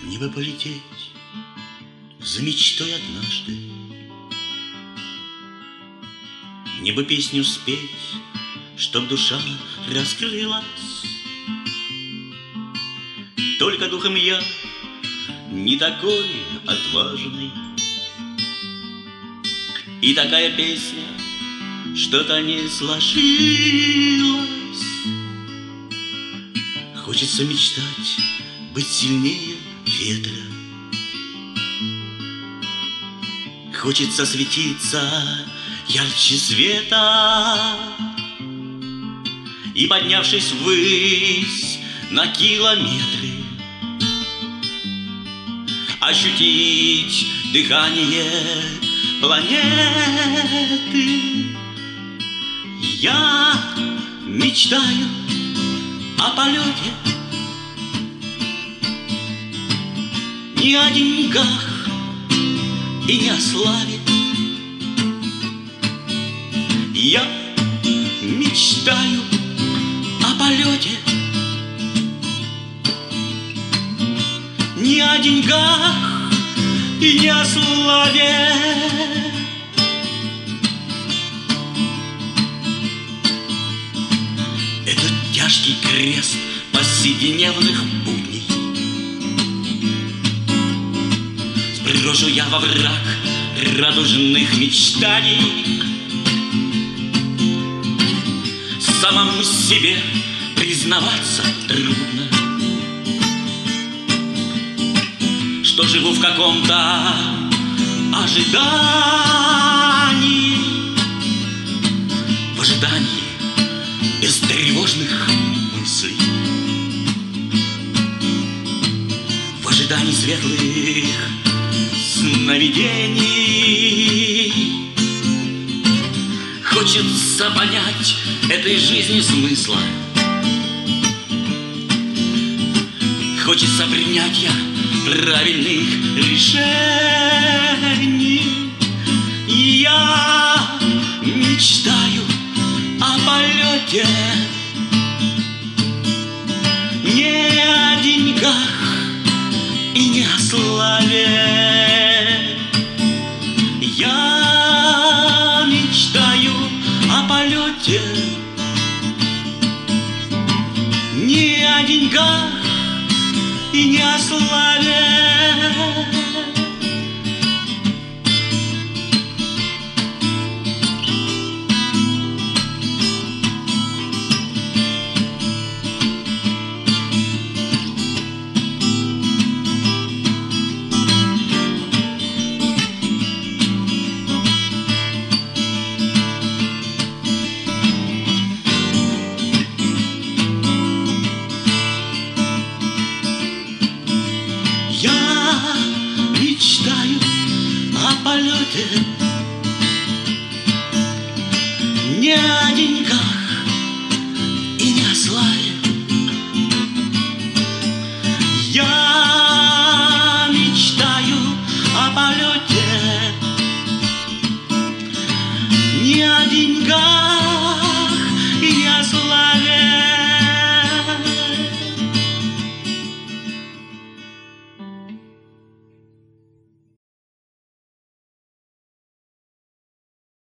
Мне бы полететь за мечтой однажды, мне бы песню спеть, чтоб душа раскрылась. Только духом я не такой отважный, и такая песня что-то не сложилась. Хочется мечтать, быть сильнее ветра. Хочется светиться ярче света и, поднявшись ввысь на километры, ощутить дыхание планеты. Я мечтаю о полете, не о деньгах и не о славе. Я мечтаю о полете, не о деньгах и не о славе. Этот тяжкий крест повседневных будней сброшу я во враг радужных мечтаний. Самому себе признаваться трудно, что живу в каком-то ожидании, в ожидании бестревожных мыслей, в ожидании светлых сновидений. Хочется понять этой жизни смысла, хочется принятия правильных решений. Я мечтаю о полете, не о деньгах и не о славе. Я мечтаю о полете, не о деньгах и не о славе. Я мечтаю о полете, не о деньгах и не о славе. Я мечтаю о полете, не о деньгах и не о славе.